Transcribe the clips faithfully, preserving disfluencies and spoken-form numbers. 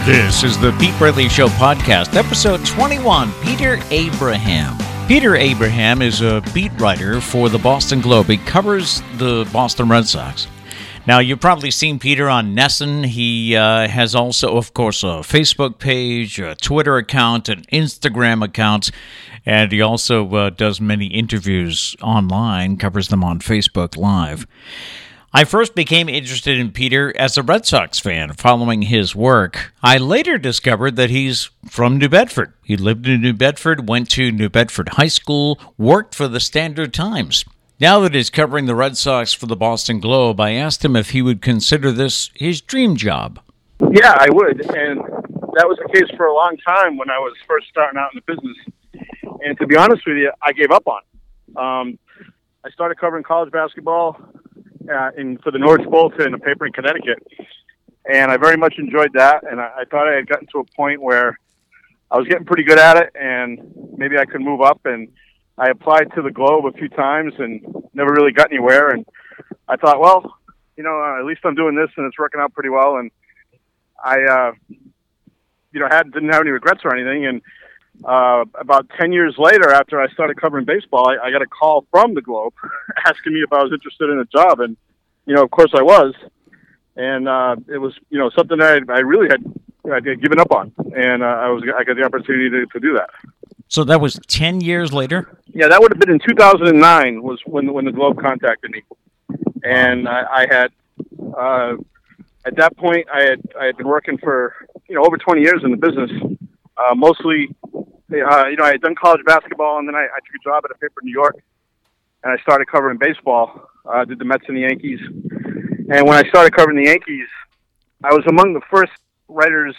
This is the Pete Bradley Show podcast, episode twenty-one, Peter Abraham. Peter Abraham is a beat writer for the Boston Globe. He covers the Boston Red Sox. Now, you've probably seen Peter on Nesson. He uh, has also, of course, a Facebook page, a Twitter account, an Instagram account, and he also uh, does many interviews online, covers them on Facebook Live. I first became interested in Peter as a Red Sox fan following his work. I later discovered that he's from New Bedford. He lived in New Bedford, went to New Bedford High School, worked for the Standard Times. Now that he's covering the Red Sox for the Boston Globe, I asked him if he would consider this his dream job. Yeah, I would, and that was the case for a long time when I was first starting out in the business. And to be honest with you, I gave up on it. Um, I started covering college basketball Uh, in for the Norwich Bulletin, a paper in Connecticut, and I very much enjoyed that. And I, I thought I had gotten to a point where I was getting pretty good at it, and maybe I could move up. And I applied to the Globe a few times and never really got anywhere. And I thought, well, you know, uh, at least I'm doing this, and it's working out pretty well. And I, uh, you know, had didn't have any regrets or anything. And uh, about ten years later, after I started covering baseball, I, I got a call from the Globe asking me if I was interested in a job. And, you know, of course I was. And uh, it was, you know, something that I, I really had, I had given up on. And uh, I was I got the opportunity to, to do that. So that was ten years later? Yeah, that would have been in two thousand nine was when, when the Globe contacted me. And I, I had, uh, at that point, I had I had been working for, you know, over twenty years in the business, uh, mostly Uh, you know, I had done college basketball, and then I, I took a job at a paper in New York, and I started covering baseball. I uh, did the Mets and the Yankees. And when I started covering the Yankees, I was among the first writers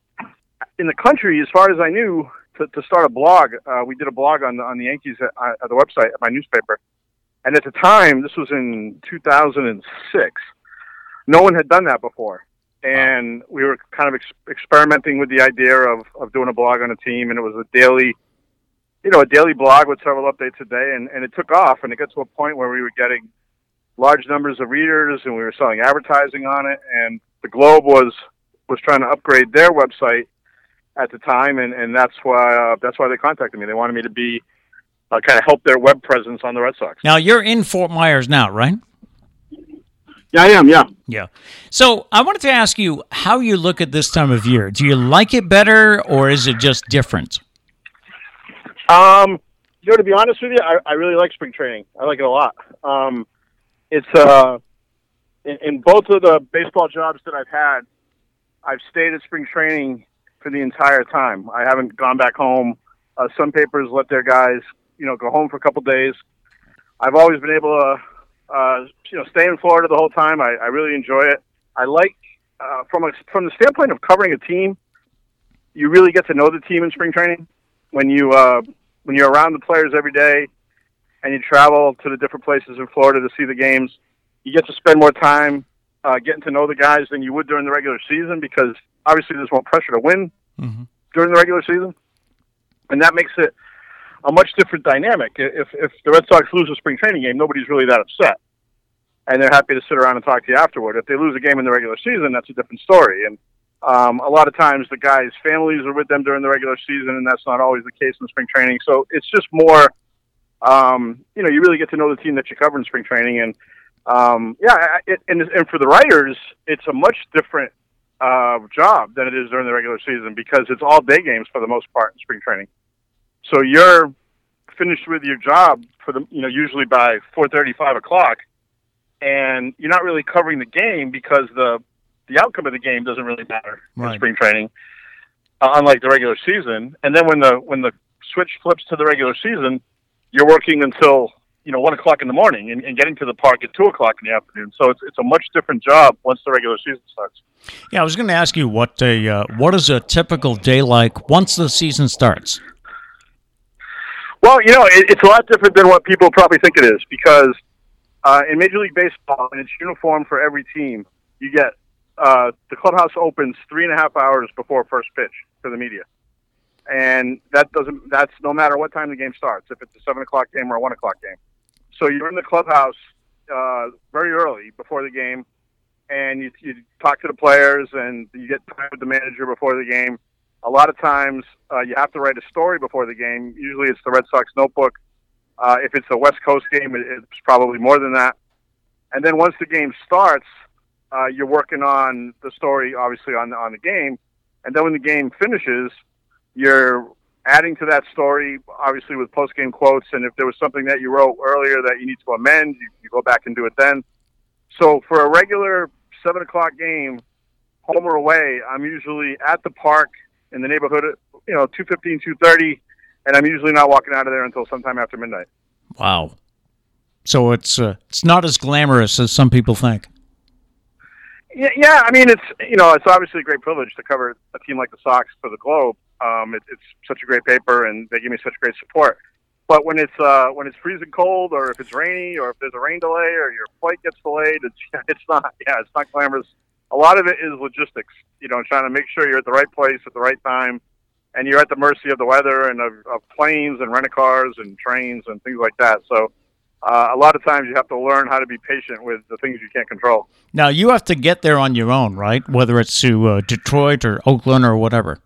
in the country, as far as I knew, to, to start a blog. Uh, we did a blog on the, on the Yankees at, at the website, at my newspaper. And at the time, this was in two thousand six, no one had done that before. And we were kind of ex- experimenting with the idea of, of doing a blog on a team, and it was a daily, you know, a daily blog with several updates a day, and, and it took off, and it got to a point where we were getting large numbers of readers, and we were selling advertising on it, and the Globe was was trying to upgrade their website at the time, and, and that's why uh, that's why they contacted me. They wanted me to be uh, kind of help their web presence on the Red Sox. Now, you're in Fort Myers now, right? Yeah, I am, yeah. Yeah. So I wanted to ask you how you look at this time of year. Do you like it better, or is it just different? Um, you know, to be honest with you, I, I really like spring training. I like it a lot. Um, it's uh, in, in both of the baseball jobs that I've had, I've stayed at spring training for the entire time. I haven't gone back home. Uh, some papers let their guys, you know, go home for a couple days. I've always been able to Uh, you know, stay in Florida the whole time. I, I really enjoy it. I like, uh, from a, from the standpoint of covering a team, you really get to know the team in spring training. When you uh, when you're around the players every day, and you travel to the different places in Florida to see the games, you get to spend more time uh, getting to know the guys than you would during the regular season, because obviously there's more pressure to win mm-hmm. during the regular season, and that makes it a much different dynamic. If if the Red Sox lose a spring training game, nobody's really that upset, and they're happy to sit around and talk to you afterward. If they lose a game in the regular season, that's a different story. And um, a lot of times the guys' families are with them during the regular season, and that's not always the case in spring training. So it's just more, um, you know, you really get to know the team that you cover in spring training. And um, yeah, it, and, and for the writers, it's a much different uh, job than it is during the regular season, because it's all day games for the most part in spring training. So you're finished with your job for the, you know, usually by four thirty, five o'clock, and you're not really covering the game because the the outcome of the game doesn't really matter right. in spring training, uh, unlike the regular season. And then when the when the switch flips to the regular season, you're working until, you know, one o'clock in the morning and, and getting to the park at two o'clock in the afternoon. So it's it's a much different job once the regular season starts. Yeah, I was going to ask you what a uh, what is a typical day like once the season starts. Well, you know, it, it's a lot different than what people probably think it is, because uh, in Major League Baseball, and it's uniform for every team, you get uh, the clubhouse opens three and a half hours before first pitch for the media. And that doesn't, that's no matter what time the game starts, if it's a seven o'clock game or a one o'clock game. So you're in the clubhouse uh, very early before the game. and you, you talk to the players, and you get time with the manager before the game. A lot of times, uh, you have to write a story before the game. Usually, it's the Red Sox notebook. Uh, if it's a West Coast game, it, it's probably more than that. And then once the game starts, uh, you're working on the story, obviously, on on the game. And then when the game finishes, you're adding to that story, obviously, with post-game quotes. And if there was something that you wrote earlier that you need to amend, you, you go back and do it then. So for a regular seven o'clock game, home or away, I'm usually at the park in the neighborhood at, you know, two fifteen, two thirty, and I'm usually not walking out of there until sometime after midnight. Wow. So it's uh, it's not as glamorous as some people think. Yeah, yeah, I mean, it's, you know, it's obviously a great privilege to cover a team like the Sox for the Globe. Um, it, it's such a great paper, and they give me such great support. But when it's uh, when it's freezing cold, or if it's rainy, or if there's a rain delay, or your flight gets delayed, it's it's not yeah, it's not glamorous. A lot of it is logistics, you know, trying to make sure you're at the right place at the right time, and you're at the mercy of the weather and of, of planes and rent-a-cars and trains and things like that. So uh, a lot of times you have to learn how to be patient with the things you can't control. Now, you have to get there on your own, right? Whether it's to uh, Detroit or Oakland or whatever.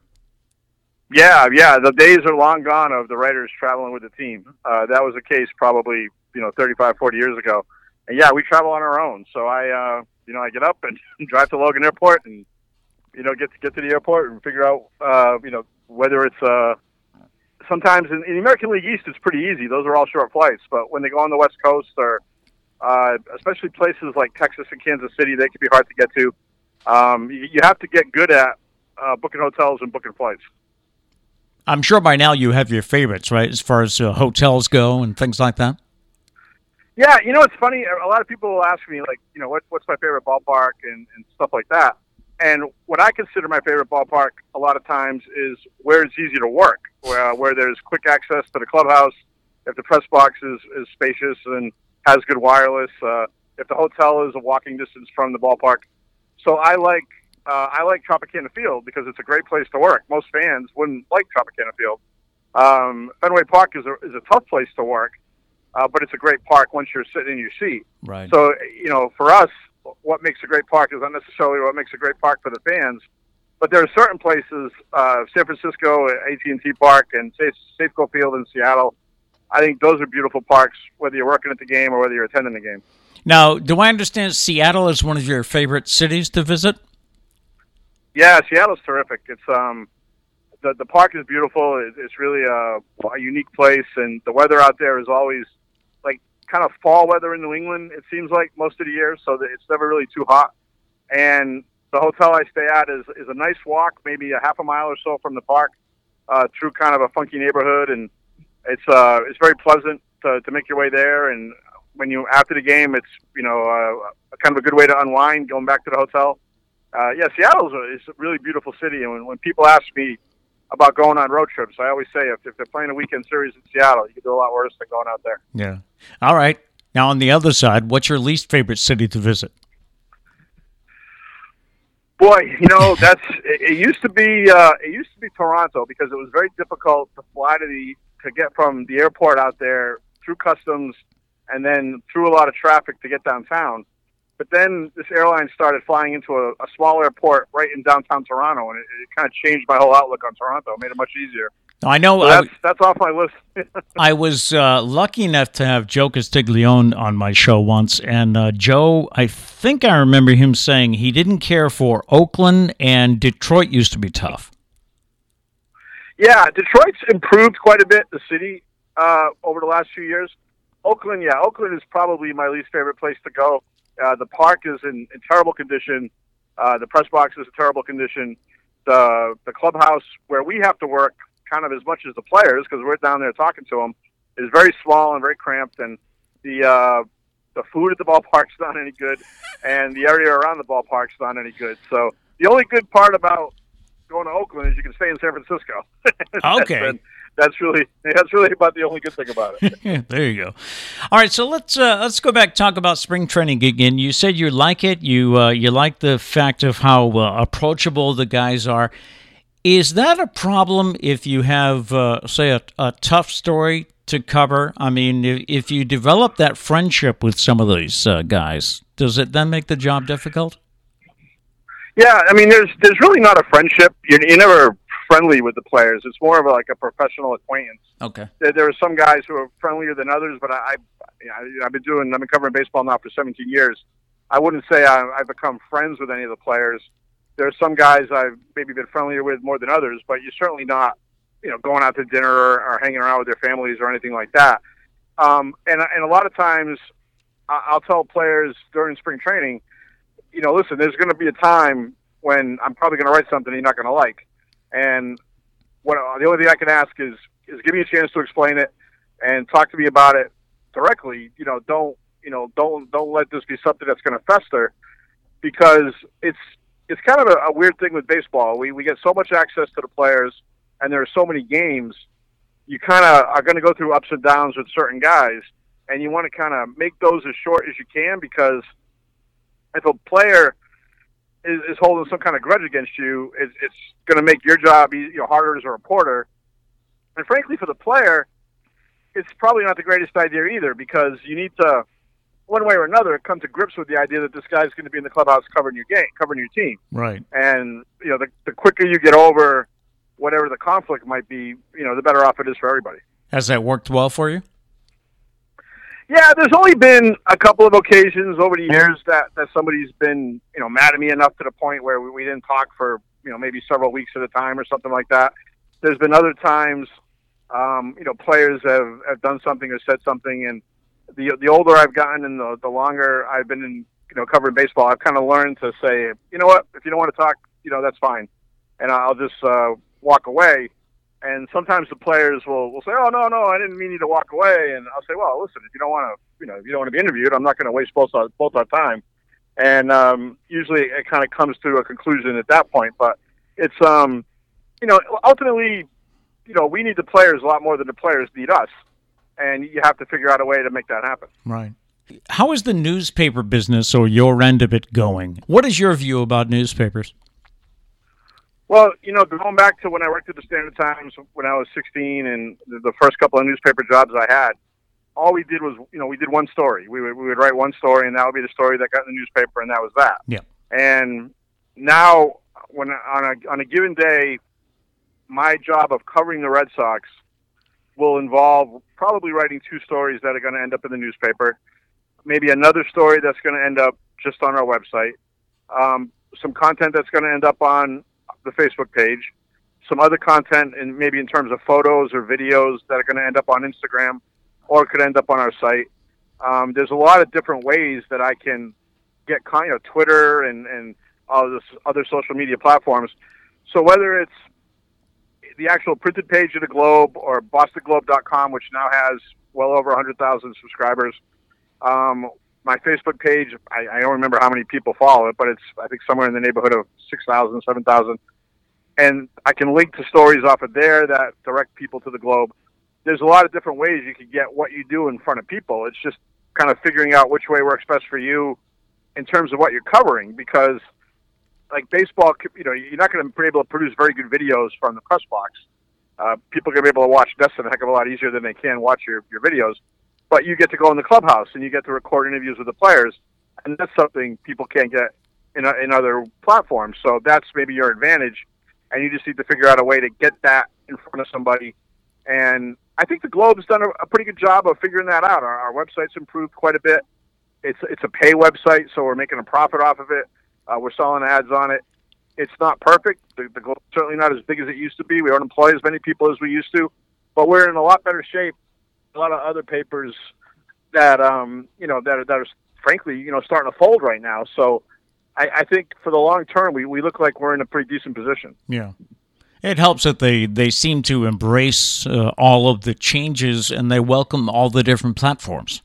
Yeah, yeah. The days are long gone of the writers traveling with the team. Uh, that was the case probably, you know, thirty-five, forty years ago. And yeah, we travel on our own. So I, uh, you know, I get up and drive to Logan Airport and, you know, get to get to the airport and figure out, uh, you know, whether it's, uh, sometimes in, in the American League East, it's pretty easy. Those are all short flights. But when they go on the West Coast, or uh, especially places like Texas and Kansas City, they can be hard to get to. Um, you, you have to get good at uh, booking hotels and booking flights. I'm sure by now you have your favorites, right, as far as uh, hotels go and things like that? Yeah, you know, it's funny. A lot of people will ask me, like, you know, what, what's my favorite ballpark and, and stuff like that. And what I consider my favorite ballpark a lot of times is where it's easy to work, where, where there's quick access to the clubhouse, if the press box is, is spacious and has good wireless, uh, if the hotel is a walking distance from the ballpark. So I like uh, I like Tropicana Field because it's a great place to work. Most fans wouldn't like Tropicana Field. Um, Fenway Park is a, is a tough place to work, uh, but it's a great park once you're sitting in your seat. Right. So, you know, for us, what makes a great park is not necessarily what makes a great park for the fans, but there are certain places, uh, San Francisco, A T and T Park, and Safeco Field in Seattle. I think those are beautiful parks, whether you're working at the game or whether you're attending the game. Now, do I understand Seattle is one of your favorite cities to visit? Yeah, Seattle's terrific. It's um, the the park is beautiful. It, it's really a, a unique place, and the weather out there is always like kind of fall weather in New England. It seems like most of the year, so that it's never really too hot. And the hotel I stay at is is a nice walk, maybe a half a mile or so from the park, uh, through kind of a funky neighborhood, and it's uh it's very pleasant to to make your way there. And when you after the game, it's you know uh, kind of a good way to unwind, going back to the hotel. Uh, yeah, Seattle's a, is a really beautiful city, and when, when people ask me about going on road trips, I always say if, if they're playing a weekend series in Seattle, you can do a lot worse than going out there. Yeah. All right. Now, on the other side, what's your least favorite city to visit? Boy, you know, that's it, it used to be uh, it used to be Toronto because it was very difficult to fly to the to get from the airport out there through customs and then through a lot of traffic to get downtown. But then this airline started flying into a, a small airport right in downtown Toronto, and it, it kind of changed my whole outlook on Toronto. It made it much easier. I know. So that's, I, that's off my list. I was uh, lucky enough to have Joe Castiglione on my show once, and uh, Joe, I think I remember him saying he didn't care for Oakland, and Detroit used to be tough. Yeah, Detroit's improved quite a bit, the city, uh, over the last few years. Oakland, yeah, Oakland is probably my least favorite place to go. Uh, the park is in, in terrible condition. Uh, the press box is in terrible condition. The the clubhouse where we have to work kind of as much as the players because we're down there talking to them is very small and very cramped. And the uh, the food at the ballpark's not any good, and the area around the ballpark's not any good. So the only good part about going to Oakland is you can stay in San Francisco. Okay. and, That's really that's really about the only good thing about it. There you go. All right, so let's uh, let's go back and talk about spring training again. You said you like it. You uh, you like the fact of how uh, approachable the guys are. Is that a problem if you have, uh, say, a, a tough story to cover? I mean, if, if you develop that friendship with some of these uh, guys, does it then make the job difficult? Yeah, I mean, there's there's really not a friendship. You're, you're never friendly with the players. It's more of a, like a professional acquaintance. Okay. There, there are some guys who are friendlier than others, but I, I, I I've been doing I've been covering baseball now for seventeen years. I wouldn't say I, I've become friends with any of the players. There are some guys I've maybe been friendlier with more than others, but you're certainly not, you know, going out to dinner or, or hanging around with their families or anything like that. Um, and and a lot of times, I'll tell players during spring training, you know, listen, there's going to be a time when I'm probably going to write something you're not going to like, and what the only thing I can ask is is give me a chance to explain it and talk to me about it directly. You know, don't you know don't don't let this be something that's going to fester, because it's it's kind of a, a weird thing with baseball. We we get so much access to the players, and there are so many games. You kind of are going to go through ups and downs with certain guys, and you want to kind of make those as short as you can, because if a player is, is holding some kind of grudge against you, it's, it's going to make your job you know, harder as a reporter. And frankly, for the player, it's probably not the greatest idea either, because you need to, one way or another, come to grips with the idea that this guy's going to be in the clubhouse covering your game, covering your team. Right. And you know, the, the quicker you get over whatever the conflict might be, you know, the better off it is for everybody. Has that worked well for you? Yeah, there's only been a couple of occasions over the years that, that somebody's been, you know, mad at me enough to the point where we, we didn't talk for, you know, maybe several weeks at a time or something like that. There's been other times, um, you know, players have, have done something or said something, and the the older I've gotten and the, the longer I've been in, you know, covering baseball, I've kind of learned to say, you know what, if you don't want to talk, you know, that's fine. And I'll just uh, walk away. And sometimes the players will, will say, oh, no, no, I didn't mean you to walk away. And I'll say, well, listen, if you don't want to, you know, if you don't want to be interviewed, I'm not going to waste both our, both our time. And um, usually it kind of comes to a conclusion at that point. But it's, um, you know, ultimately, you know, we need the players a lot more than the players need us. And you have to figure out a way to make that happen. Right. How is the newspaper business, or your end of it, going? What is your view about newspapers? Well, you know, going back to when I worked at the Standard Times when I was sixteen, and the first couple of newspaper jobs I had, all we did was, you know, we did one story. We would we would write one story, and that would be the story that got in the newspaper, and that was that. Yeah. And now, when on a on a given day, my job of covering the Red Sox will involve probably writing two stories that are going to end up in the newspaper, maybe another story that's going to end up just on our website, um, some content that's going to end up on the Facebook page, some other content, and maybe in terms of photos or videos that are going to end up on Instagram, or it could end up on our site. Um, there's a lot of different ways that I can get, con- you know, Twitter and and all this other social media platforms. So whether it's the actual printed page of the Globe or Boston Globe dot com, which now has well over one hundred thousand subscribers, um, my Facebook page, I, I don't remember how many people follow it, but it's, I think, somewhere in the neighborhood of six thousand, seven thousand. And I can link to stories off of there that direct people to the Globe. There's a lot of different ways you can get what you do in front of people. It's just kind of figuring out which way works best for you in terms of what you're covering, because like baseball, you know, you're not going to be able to produce very good videos from the press box. Uh, people are going to be able to watch Destin a heck of a lot easier than they can watch your, your videos. But you get to go in the clubhouse and you get to record interviews with the players, and that's something people can't get in, in other platforms. So that's maybe your advantage, and you just need to figure out a way to get that in front of somebody. And I think the Globe's done a, a pretty good job of figuring that out. Our, our website's improved quite a bit. It's it's a pay website, so we're making a profit off of it. Uh, we're selling ads on it. It's not perfect. The, the Globe's certainly not as big as it used to be. We don't employ as many people as we used to, but we're in a lot better shape. A lot of other papers that um you know that are, that are frankly you know starting to fold right now. So I, I think for the long term we, we look like we're in a pretty decent position. Yeah, it helps that they they seem to embrace uh, all of the changes, and they welcome all the different platforms.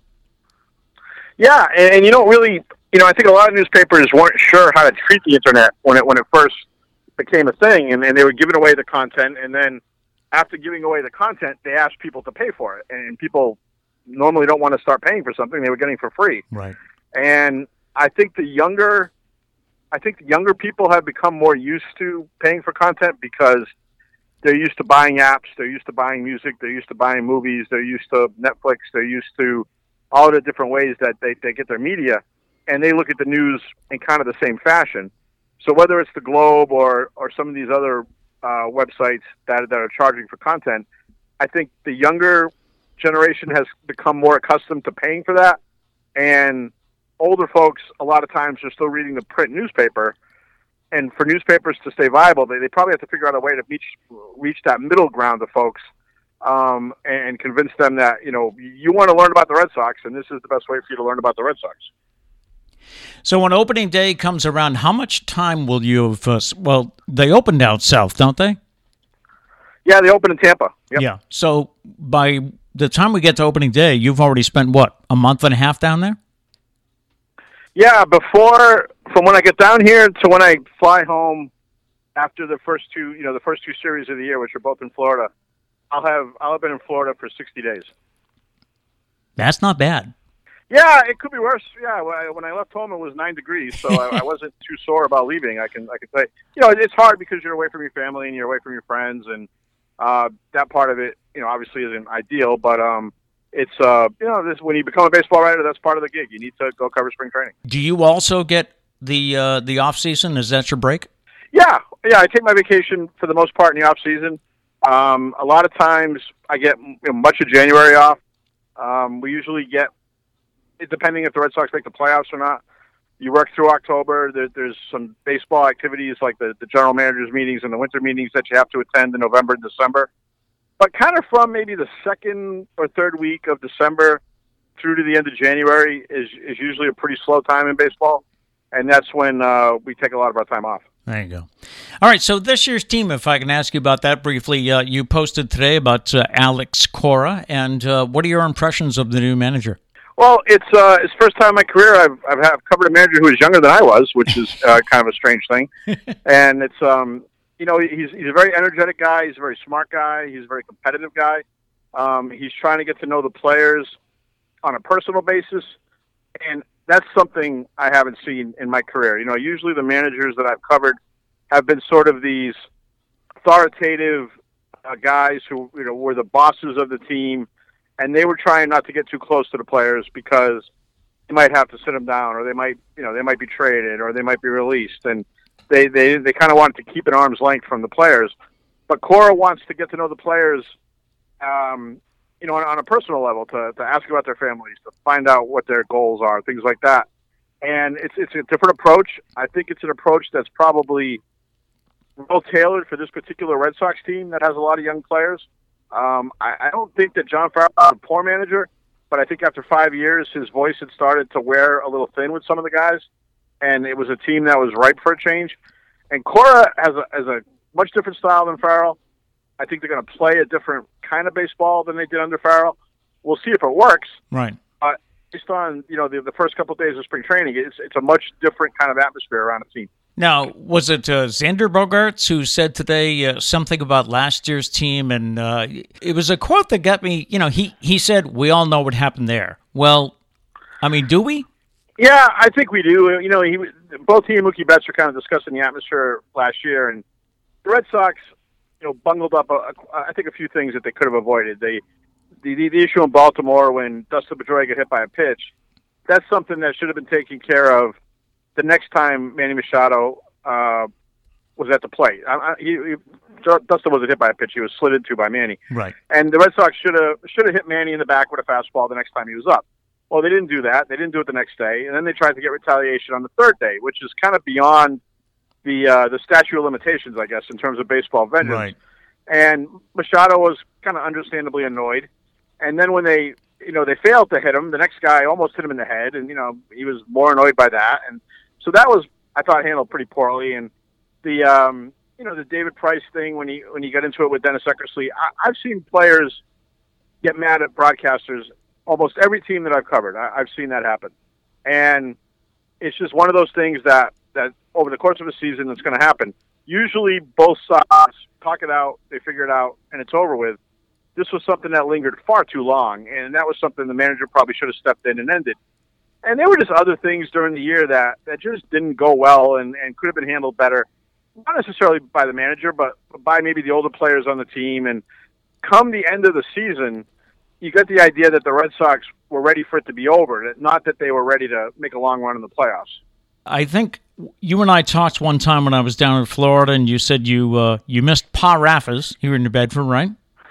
Yeah, and, and you don't really you know I think a lot of newspapers weren't sure how to treat the internet when it when it first became a thing, and, and they were giving away the content, and then after giving away the content, they asked people to pay for it, and people normally don't want to start paying for something they were getting for free. Right. And I think the younger, I think the younger people have become more used to paying for content because they're used to buying apps, they're used to buying music, they're used to buying movies, they're used to Netflix, they're used to all the different ways that they, they get their media, and they look at the news in kind of the same fashion. So whether it's the Globe or, or some of these other uh, websites that, that are charging for content, I think the younger generation has become more accustomed to paying for that. And older folks, a lot of times, are still reading the print newspaper. And for newspapers to stay viable, they, they probably have to figure out a way to reach, reach that middle ground of folks um, and convince them that, you know, you want to learn about the Red Sox, and this is the best way for you to learn about the Red Sox. So when opening day comes around, how much time will you have, uh, well, they open down south, don't they? Yeah, they open in Tampa. Yep. Yeah. So by the time we get to opening day, you've already spent, what, a month and a half down there? Yeah, before, from when I get down here to when I fly home after the first two, you know, the first two series of the year, which are both in Florida, I'll have, I'll have been in Florida for sixty days. That's not bad. Yeah, it could be worse. Yeah, when I, when I left home, it was nine degrees, so I, I wasn't too sore about leaving. I can, I can say, you know, it's hard because you're away from your family and you're away from your friends, and uh, that part of it, you know, obviously isn't ideal. But um, it's, uh, you know, this when you become a baseball writer, that's part of the gig. You need to go cover spring training. Do you also get the uh, the off season? Is that your break? Yeah, yeah. I take my vacation for the most part in the off season. Um, a lot of times, I get you know, much of January off. Um, we usually get. Depending if the Red Sox make the playoffs or not, you work through October. There, there's some baseball activities like the, the general managers meetings and the winter meetings that you have to attend in November and December. But kind of from maybe the second or third week of December through to the end of January is, is usually a pretty slow time in baseball. And that's when uh, we take a lot of our time off. There you go. All right, so this year's team, if I can ask you about that briefly, uh, you posted today about uh, Alex Cora, and uh, what are your impressions of the new manager? Well, it's uh, it's first time in my career I've I've have covered a manager who is younger than I was, which is uh, kind of a strange thing. And it's um, you know, he's he's a very energetic guy. He's a very smart guy. He's a very competitive guy. Um, he's trying to get to know the players on a personal basis, and that's something I haven't seen in my career. You know, usually the managers that I've covered have been sort of these authoritative uh, guys who you know were the bosses of the team. And they were trying not to get too close to the players because they might have to sit them down, or they might, you know, they might be traded, or they might be released, and they they, they kind of wanted to keep an arm's length from the players. But Cora wants to get to know the players, um, you know, on, on a personal level, to to ask about their families, to find out what their goals are, things like that. And it's it's a different approach. I think it's an approach that's probably well tailored for this particular Red Sox team that has a lot of young players. Um, I, I don't think that John Farrell is a poor manager, but I think after five years, his voice had started to wear a little thin with some of the guys, and it was a team that was ripe for a change. And Cora has a, has a much different style than Farrell. I think they're going to play a different kind of baseball than they did under Farrell. We'll see if it works. Right. But based on you know the, the first couple of days of spring training, it's it's a much different kind of atmosphere around the team. Now, was it uh, Xander Bogaerts who said today uh, something about last year's team? And uh, it was a quote that got me, you know, he, he said, we all know what happened there. Well, I mean, do we? Yeah, I think we do. You know, he, both he and Mookie Betts were kind of discussing the atmosphere last year. And the Red Sox, you know, bungled up, a, a, I think, a few things that they could have avoided. They, the, the, the issue in Baltimore when Dustin Pedroia got hit by a pitch, that's something that should have been taken care of the next time Manny Machado uh, was at the plate. I, I, he, he, Dustin wasn't hit by a pitch; he was slid into by Manny. Right. And the Red Sox should have should have hit Manny in the back with a fastball the next time he was up. Well, they didn't do that. They didn't do it the next day, and then they tried to get retaliation on the third day, which is kind of beyond the uh, the statute of limitations, I guess, in terms of baseball vengeance. Right. And Machado was kind of understandably annoyed. And then when they, you know, they failed to hit him, the next guy almost hit him in the head, and you know he was more annoyed by that. And so that was, I thought, handled pretty poorly. And the, um, you know, the David Price thing when he when he got into it with Dennis Eckersley, I, I've seen players get mad at broadcasters. Almost every team that I've covered, I, I've seen that happen. And it's just one of those things that, that over the course of a season that's going to happen. Usually both sides talk it out, they figure it out, and it's over with. This was something that lingered far too long, and that was something the manager probably should have stepped in and ended. And there were just other things during the year that, that just didn't go well and, and could have been handled better, not necessarily by the manager, but by maybe the older players on the team. And come the end of the season, you get the idea that the Red Sox were ready for it to be over, not that they were ready to make a long run in the playoffs. I think You and I talked one time when I was down in Florida, and you said you uh, you missed Pa Raffas here in New Bedford, right?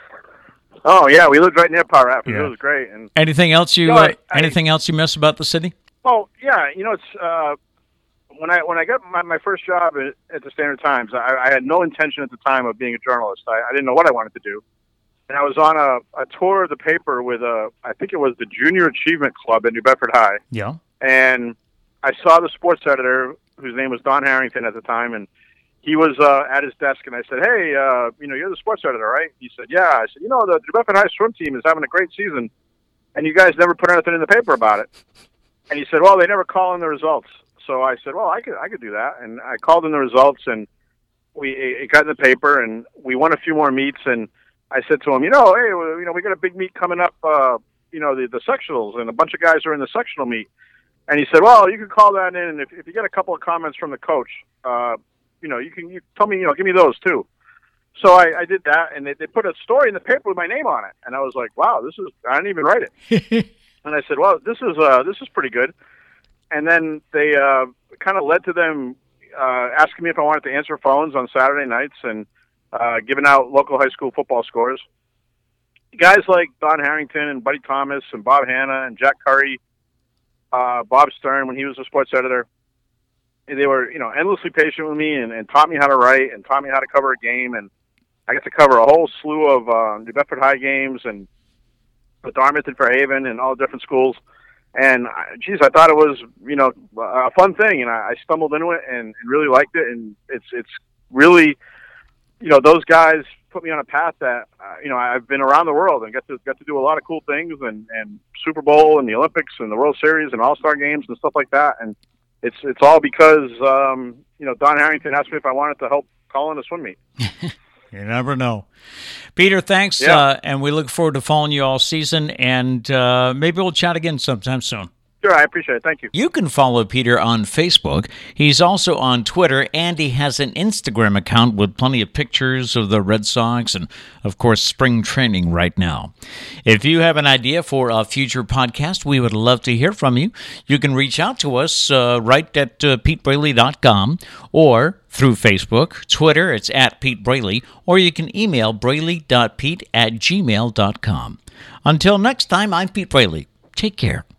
Oh yeah, we lived right near Pa Raffas. Yeah. It was great. And anything else you, you know, uh, I, anything I, else you miss about the city? Well, yeah, you know, it's uh, when I when I got my, my first job at, at the Standard Times, I, I had no intention at the time of being a journalist. I, I didn't know what I wanted to do, and I was on a, a tour of the paper with a I think it was the Junior Achievement Club at New Bedford High. Yeah, and I saw the sports editor, whose name was Don Harrington at the time, and he was uh, at his desk, and I said, "Hey, uh, you know, you're the sports editor, right?" He said, "Yeah." I said, "You know, the New Bedford High swim team is having a great season, and you guys never put anything in the paper about it." And he said, "Well, they never call in the results." So I said, "Well, I could, I could do that." And I called in the results, and we it got in the paper, and we won a few more meets. And I said to him, "You know, hey, well, you know, we got a big meet coming up. Uh, you know, the the sectionals, and a bunch of guys are in the sectional meet." And he said, "Well, you can call that in, and if, if you get a couple of comments from the coach, uh, you know, you can you tell me, you know, give me those too." So I, I did that, and they, they put a story in the paper with my name on it, and I was like, "Wow, this is I didn't even write it." And I said, "Well, this is uh, this is pretty good." And then they uh, kind of led to them uh, asking me if I wanted to answer phones on Saturday nights and uh, giving out local high school football scores. Guys like Don Harrington and Buddy Thomas and Bob Hanna and Jack Curry. Uh, Bob Stern, when he was a sports editor, they were, you know, endlessly patient with me and, and taught me how to write and taught me how to cover a game. And I got to cover a whole slew of uh, New Bedford High games and with Dartmouth and Fairhaven and all different schools. And, geez, I thought it was, you know, a fun thing. And I, I stumbled into it and, and really liked it. And it's it's really, you know, those guys put me on a path that, uh, you know, I've been around the world and got to got to do a lot of cool things and, and Super Bowl and the Olympics and the World Series and All-Star games and stuff like that. And it's it's all because, um, you know, Don Harrington asked me if I wanted to help call in a swim meet. You never know. Peter, thanks, yeah. uh, and we look forward to following you all season, and uh, maybe we'll chat again sometime soon. Sure, I appreciate it. Thank you. You can follow Peter on Facebook. He's also on Twitter, and he has an Instagram account with plenty of pictures of the Red Sox and, of course, spring training right now. If you have an idea for a future podcast, we would love to hear from you. You can reach out to us uh, right at uh, pete braley dot com or through Facebook, Twitter, it's at Pete Braley, or you can email braley dot pete at gmail dot com. Until next time, I'm Pete Braley. Take care.